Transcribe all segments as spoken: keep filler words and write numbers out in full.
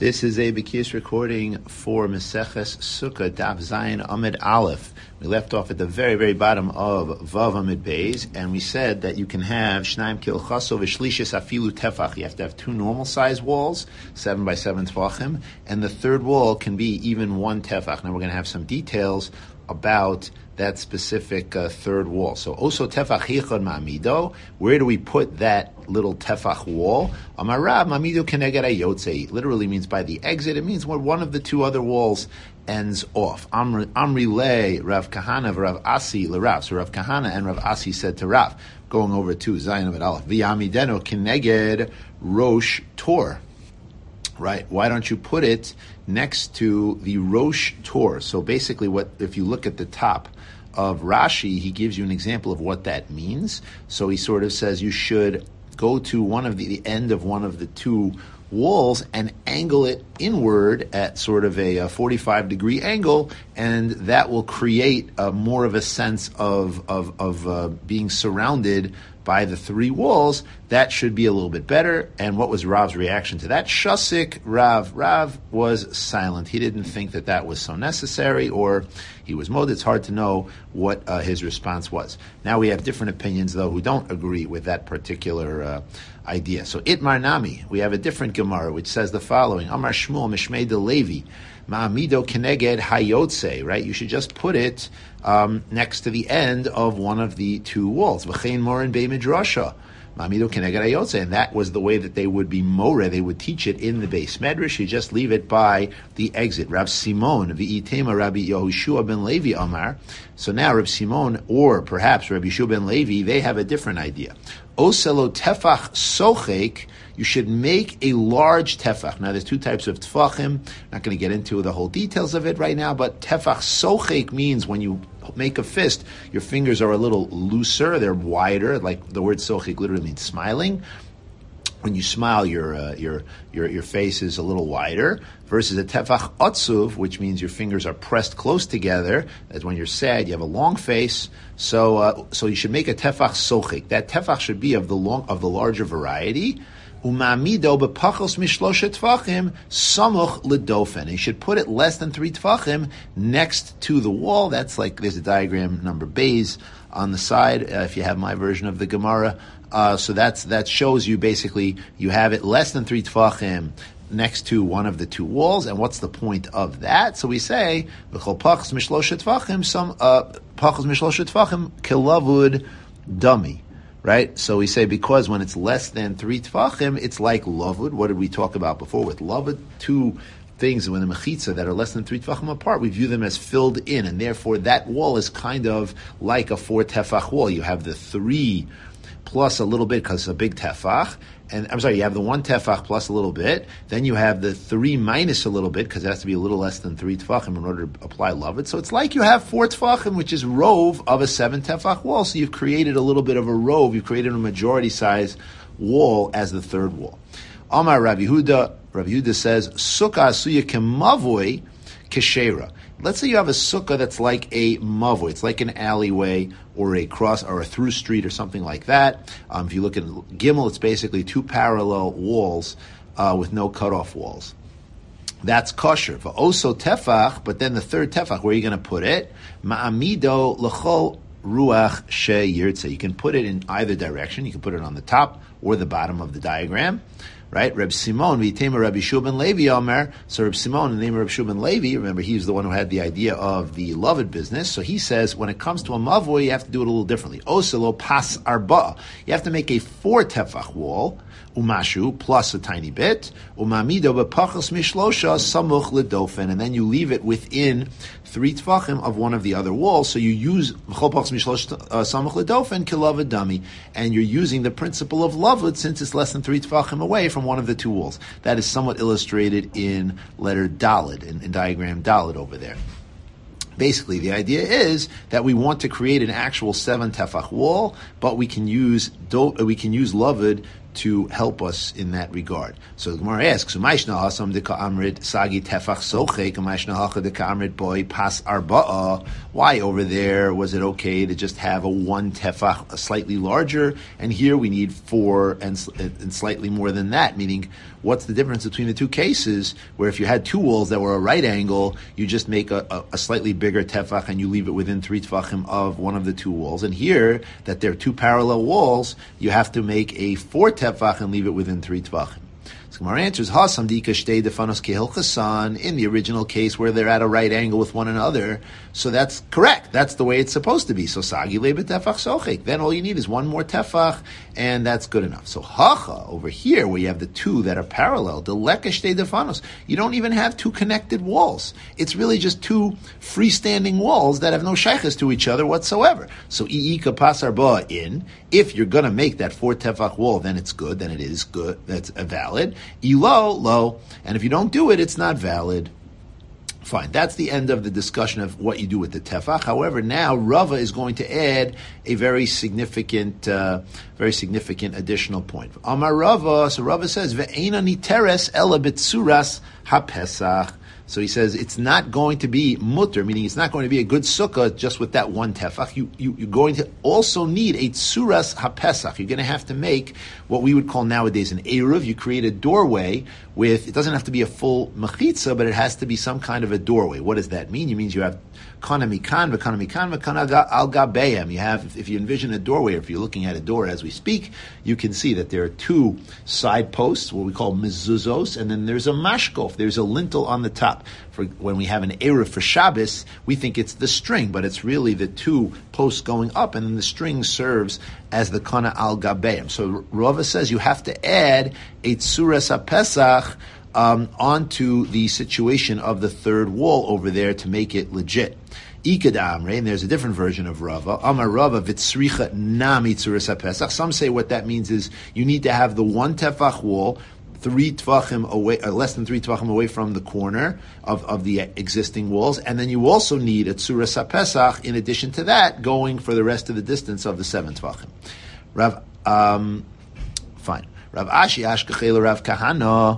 This is a B'kiyus recording for Meseches Sukkah, Daf Zayin Amid Aleph. We left off at the very, very bottom of Vav Amid Beis, and we said that you can have Shnaim Kil Chaso V'Shlishis Afilu Tefach. You have to have two normal size walls, seven by seven Tvachim, and the third wall can be even one Tefach. Now we're going to have some details about that specific uh, third wall. So, Oso Tefach Hichad Ma'amido, where do we put that little Tefach wall? Amarav Ma'amido Keneged Ayotze, literally means by the exit. It means where one of the two other walls ends off. Amri, Amri Le, Rav Kahana, Rav Asi, LeRav. So Rav Kahana and Rav Asi said to Rav, going over to Zayin of Aleph, V'yamideno Keneged Rosh Tor. Right? Why don't you put it next to the Rosh Tor? So basically, what if you look at the top of Rashi, he gives you an example of what that means. So he sort of says you should go to one of the, the end of one of the two walls and angle it inward at sort of a, a forty-five degree angle, and that will create a, more of a sense of of, of uh, being surrounded by the three walls. That should be a little bit better. And what was Rav's reaction to that? Shasik Rav. Rav was silent. He didn't think that that was so necessary, or he was mod. It's hard to know what uh, his response was. Now we have different opinions, though, who don't agree with that particular uh, idea. So Itmar Nami, we have a different Gemara, which says the following. Amar Shmuel Mishmei de Levi. Ma'amido Keneged Hayotze, right? You should just put it um, next to the end of one of the two walls. V'chein morin bei midrasha. Ma'amido Keneged Hayotze. And that was the way that they would be more. They would teach it in the base medrash. You just leave it by the exit. Rav Simon, V'itema Rabbi Yehoshua ben Levi Amar. So now Rav Simon, or perhaps Rabbi Yehoshua ben Levi, they have a different idea. Oselo tefach sochek. You should make a large tefach. Now, there's two types of tefachim. Not going to get into the whole details of it right now, but tefach sochek means when you make a fist, your fingers are a little looser, they're wider, like the word sochek literally means smiling. When you smile, your uh, your your your face is a little wider, versus a tefach otzuv, which means your fingers are pressed close together. That's when you're sad, you have a long face. So uh, so you should make a tefach sochek. That tefach should be of the long of the larger variety. Umamido bepachos mishloshet tvachim samuch ledofen. You should put it less than three tvachim next to the wall. That's like there's a diagram number bays on the side. Uh, if you have my version of the Gemara, uh, so that's that shows you basically you have it less than three tvachim next to one of the two walls. And what's the point of that? So we say v'chol pachos mishloshet tvachim some uh, pachos mishloshet tvachim kilavud dummy. Right? So we say because when it's less than three tefachim, it's like lavud. What did we talk about before with lavud? Two things when the mechitza that are less than three tefachim apart, we view them as filled in, and therefore that wall is kind of like a four tefach wall. You have the three plus a little bit because it's a big tefach, and I'm sorry, you have the one tefach plus a little bit, then you have the three minus a little bit because it has to be a little less than three tefachim in order to apply lavud. So it's like you have four tefachim, which is rove of a seven tefach wall. So you've created a little bit of a rove, you've created a majority size wall as the third wall. Amar Rabbi Yehuda, Rabbi Yehuda says, Sukkah asuya kemavoy keshera. Let's say you have a sukkah that's like a mavoy. It's like an alleyway or a cross or a through street or something like that. Um, if you look at Gimel, it's basically two parallel walls uh, with no cutoff walls. That's kosher. V'oso tefach, but then the third tefach, where are you going to put it? Ma'amido l'chol ruach she yirtze. You can put it in either direction. You can put it on the top or the bottom of the diagram. Right? Reb Simon, v'itema Rabbi Yehoshua ben Levi Omer. So Reb Simon, in the name of Reb Yehoshua ben Levi, remember he's the one who had the idea of the lavud business. So he says, when it comes to a mavoy, you have to do it a little differently. Oselo pas arba. You have to make a four tefach wall, umashu, plus a tiny bit, umamido bepachos mishlosha samuch ledofen, and then you leave it within three tefachim of one of the other walls. So you use v'chol pachos mishlosha samuch ledofen kilavud dami, and you're using the principle of lavud since it's less than three tefachim away from one of the two walls. That is somewhat illustrated in letter Daled, in, in diagram Daled over there. Basically, the idea is that we want to create an actual seven tefach wall, but we can use do, we can use lavud to help us in that regard. So the Gemara asks, "Umayshna hasam deka amrid sagi tefach sochek, umayshna hacha deka amrid boy pas arba'a." Why over there was it okay to just have a one tefach, a slightly larger, and here we need four and, and slightly more than that? Meaning, what's the difference between the two cases, where if you had two walls that were a right angle, you just make a, a, a slightly bigger tefach and you leave it within three tefachim of one of the two walls. And here, that there are two parallel walls, you have to make a four tefach and leave it within three tefachim. So Gemara answers, Hasam dika shtei defanos kehilchasan, in the original case where they're at a right angle with one another. So that's correct. That's the way it's supposed to be. So sagi lebet tefach sochik. Then all you need is one more tefach, and that's good enough. So hacha, over here, where you have the two that are parallel, the leka shtei defanos, you don't even have two connected walls. It's really just two freestanding walls that have no shaykhs to each other whatsoever. So i'ika pasar ba in, if you're going to make that four tefach wall, then it's good, then it is good, that's valid. Elo, low, and if you don't do it, it's not valid. Fine, that's the end of the discussion of what you do with the tefach. However, now Rava is going to add a very significant, uh, very significant additional point. Amar Rava, so Rava says, "Ve'ena niteres ela b'tzuras hapesach." So he says it's not going to be mutter, meaning it's not going to be a good sukkah just with that one tefach. You, you, you're going to also need a tzuras hapesach. You're going to have to make what we would call nowadays an eruv. You create a doorway with, it doesn't have to be a full mechitza, but it has to be some kind of a doorway. What does that mean? It means you have kana mikan, v'kana mikan, v'kana al gabeim. You have, if you envision a doorway, or if you're looking at a door as we speak, you can see that there are two side posts, what we call mezuzos, and then there's a mashkof, there's a lintel on the top. For when we have an eruv for Shabbos, we think it's the string, but it's really the two posts going up, and then the string serves as the kana al gabeim. So Rava says you have to add a tzuras hapesach um, onto the situation of the third wall over there to make it legit. Ikadam, right? And there's a different version of Rava. Amar Rava vitzricha nami tzuras hapesach. Some say what that means is you need to have the one tefach wall three tvachim away, uh, less than three tvachim away from the corner of, of the existing walls, and then you also need a tzuras hapesach in addition to that, going for the rest of the distance of the seven tvachim. Rav, um, fine. Rav Ashi Ashkachel Rav Kahana.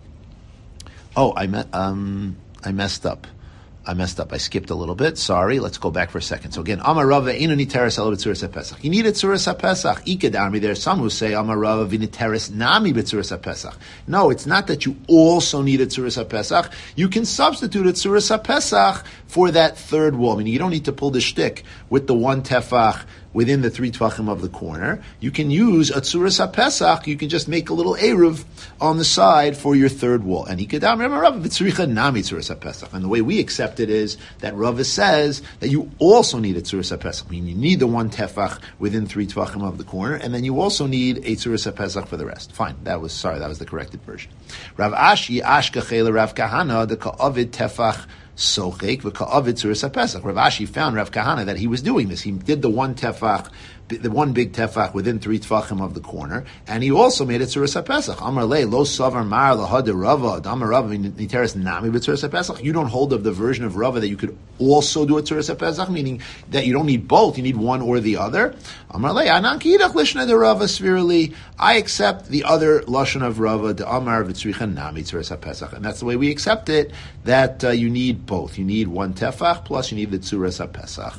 Oh, I me- um, I messed up. I messed up. I skipped a little bit. Sorry. Let's go back for a second. So again, Amar Rava inu niteres ela b'tzuras hapesach. You need a tzuras hapesach. Ikad army. There are some who say Amar Rava v'niteres nami b'tzuras hapesach. No, it's not that you also need a tzuras hapesach. You can substitute a tzuras hapesach for that third wall. I mean, you don't need to pull the shtick with the one tefach within the three tvachim of the corner. You can use a tzuras hapesach. You can just make a little eruv on the side for your third wall. And ikadam Rava v'tzricha nami tzuras hapesach. And the way we accept it is that Rava says that you also need a tzuras hapesach. I mean, you need the one tefach within three tvachim of the corner, and then you also need a tzuras hapesach for the rest. Fine. That was sorry. That was the corrected version. Rav Ashi ashkachel Rav Kahana the ka'avid tefach sochek v'ka'avid tzuras hapesach. Rav Ashi found Rav Kahana that he was doing this. He did the one tefach, the one big tefach within three tefachim of the corner, and he also made it tzuras hapesach. Amar le lo savar mar lahad Rava Amar Rava niteres nami b'tzuras hapesach. You don't hold of the version of Rava that you could also do a tzuras hapesach, meaning that you don't need both, you need one or the other. Amar le anan kidach lishna de Rava svirili. I accept the other lashon of Rava, the Amar v'tzricha nami tzuras hapesach, and that's the way we accept it. That uh, you need both. You need one tefach plus you need the tzuras hapesach.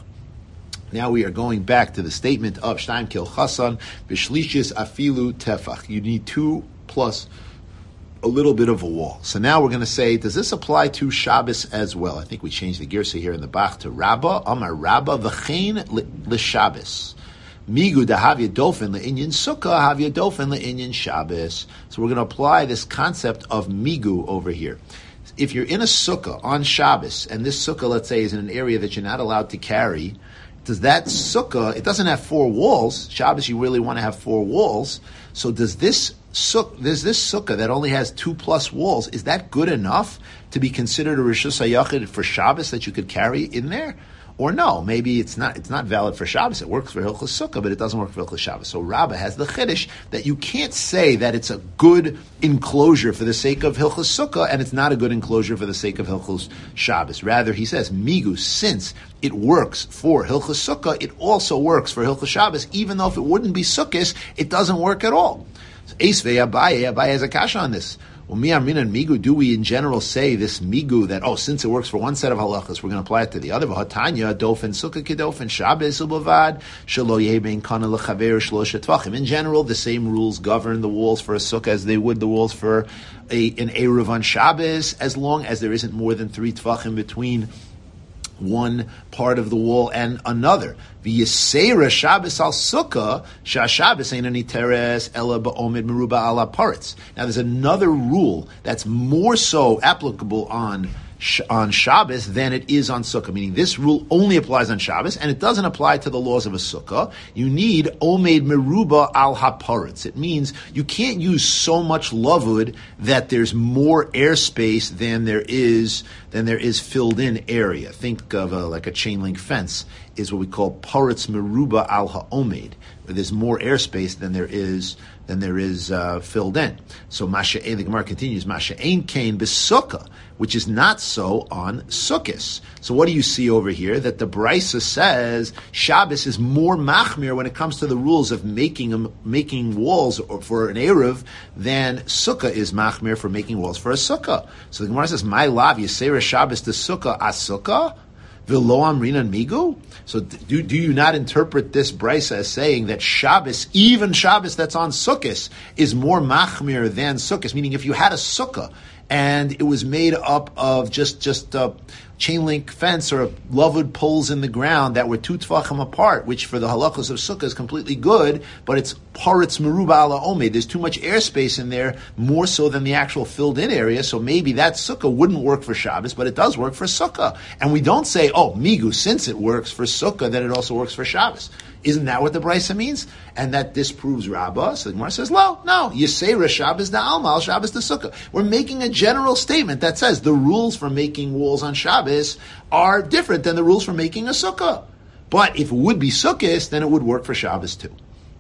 Now we are going back to the statement of Shnaim Kil Chasan, Bishlishis Afilu Tefach. You need two plus a little bit of a wall. So now we're going to say, does this apply to Shabbos as well? I think we changed the girsa here in the Bach to Rabba, Amar Rabba, V'chein l'Shabbos. Migu dahavya dofen le'inyan sukkah, havya dofen le'inyan Shabbos. So we're going to apply this concept of migu over here. If you're in a sukkah on Shabbos, and this sukkah, let's say, is in an area that you're not allowed to carry, does that sukkah, it doesn't have four walls. Shabbos, you really want to have four walls. So does this sukkah, does this sukkah that only has two plus walls, is that good enough to be considered a Rishus HaYachid for Shabbos that you could carry in there? Or no, maybe it's not it's not valid for Shabbos. It works for Hilchos Sukkah, but it doesn't work for Hilchos Shabbos. So Rabbah has the chiddush that you can't say that it's a good enclosure for the sake of Hilchos Sukkah, and it's not a good enclosure for the sake of Hilchos Shabbos. Rather, he says, migu, since it works for Hilchos Sukkah, it also works for Hilchos Shabbos, even though if it wouldn't be Sukkos, it doesn't work at all. So Eisvei Abaye, Abaye has a kasha on this. Well, mi'amrin and migu, do we in general say this migu that, oh, since it works for one set of halachas, we're going to apply it to the other? V'hatanya, dofen sukkah kedofen Shabbos ubavad, shelo yeh ben kana lechaver shlosha tvachim. In general, the same rules govern the walls for a sukkah as they would the walls for a, an Eruv on Shabbos, as long as there isn't more than three tvachim between one part of the wall and another. V'yisera Shabbos al sukkah, sha Shabbos ain't any teres ela ba'omid meruba ala paretz. Now there's another rule that's more so applicable on on Shabbos than it is on Sukkah, meaning this rule only applies on Shabbos, and it doesn't apply to the laws of a Sukkah. You need Omed Meruba al HaParetz. It means you can't use so much lavud that there's more airspace than there is than there is filled in area. Think of a, like a chain link fence is what we call Paretz Meruba al HaOmed, where there's more airspace than there is than there is uh, filled in. So Masha'en, the Gemara continues, Masha'en kain b'sukkah, which is not so on Sukkos. So what do you see over here? That the Brisa says Shabbos is more machmir when it comes to the rules of making making walls for an Eruv than Sukkah is machmir for making walls for a Sukkah. So the Gemara says, My lav Yisera Shabbos to Sukkah as Sukkah? V'lo amrinan migu? So do, do you not interpret this brisa as saying that Shabbos, even Shabbos that's on Sukkos, is more machmir than Sukkos? Meaning if you had a sukkah and it was made up of just just a chain link fence or lavud poles in the ground that were two tvachim apart, which for the halachos of sukkah is completely good, but it's paretz meruba ala omed. There's too much airspace in there, more so than the actual filled in area. So maybe that sukkah wouldn't work for Shabbos, but it does work for sukkah. And we don't say, oh, migu, since it works for sukkah, then it also works for Shabbos. Isn't that what the brisa means? And that disproves Rabbah. So the Gemara says, no, no. Yisera Shabbos da alma, Shabbos da sukkah. We're making a general statement that says the rules for making walls on Shabbos are different than the rules for making a sukkah. But if it would be sukkahs, then it would work for Shabbos too.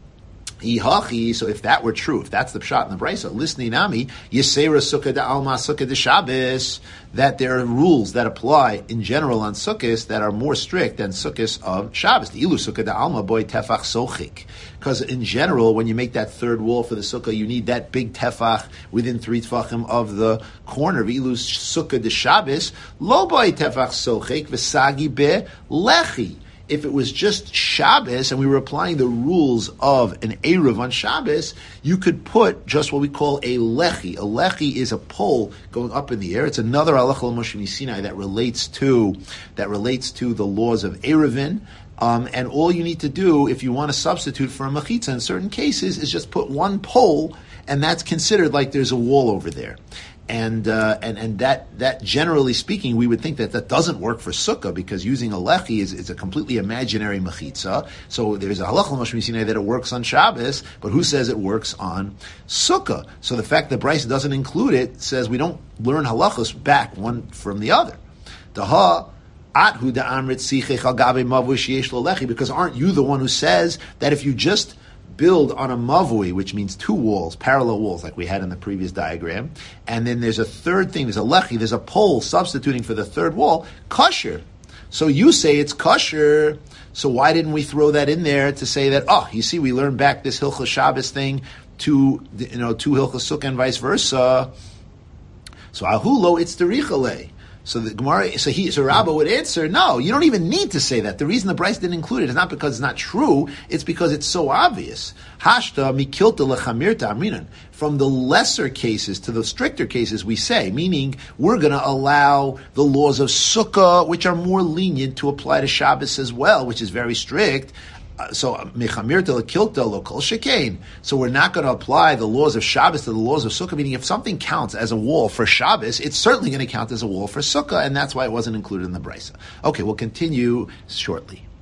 So if that were true, if that's the pshat in the brisa, listening nami, Yisera sukkah da alma, sukkah da Shabbos, that there are rules that apply in general on sukkahs that are more strict than sukkahs of Shabbos. The ilu sukkah da alma boy tefach sochik. Because in general, when you make that third wall for the sukkah, you need that big tefach within three tefachim of the corner. Ilu sukkah da Shabbos, lo boy tefach sochik, v'sagi be lechi. If it was just Shabbos and we were applying the rules of an Eruv on Shabbos, you could put just what we call a lechi. A lechi is a pole going up in the air. It's another halacha l'Moshe Sinai that relates to that relates to the laws of Eruvin. Um, and all you need to do, if you want to substitute for a mechitza in certain cases, is just put one pole, and that's considered like there's a wall over there. And uh, and and that that generally speaking, we would think that that doesn't work for sukkah because using a lechi is, is a completely imaginary mechitza. So there's a halacha l'Moshe Sinai that it works on Shabbos, but who says it works on sukkah? So the fact that Bryce doesn't include it says we don't learn halachos back one from the other. Daha. Because aren't you the one who says that if you just build on a mavui, which means two walls, parallel walls, like we had in the previous diagram, and then there's a third thing, there's a lechi, there's a pole substituting for the third wall, kosher. So you say it's kosher, so why didn't we throw that in there to say that, oh, you see, we learned back this Hilchos Shabbos thing to, you know, to Hilchos Sukkah and vice versa. So ahulo, it's derichale. So the Gemara, so he, so Rabbah would answer, no, you don't even need to say that. The reason the Bryce didn't include it is not because it's not true, it's because it's so obvious. Hashta mikilta lechamirta amrinan. From the lesser cases to the stricter cases, we say, meaning we're going to allow the laws of Sukkah, which are more lenient, to apply to Shabbos as well, which is very strict. Uh, so mechamirta lekilta lokol shekain. So we're not going to apply the laws of Shabbos to the laws of Sukkah. Meaning, if something counts as a wall for Shabbos, it's certainly going to count as a wall for Sukkah, and that's why it wasn't included in the brisa. Okay, we'll continue shortly.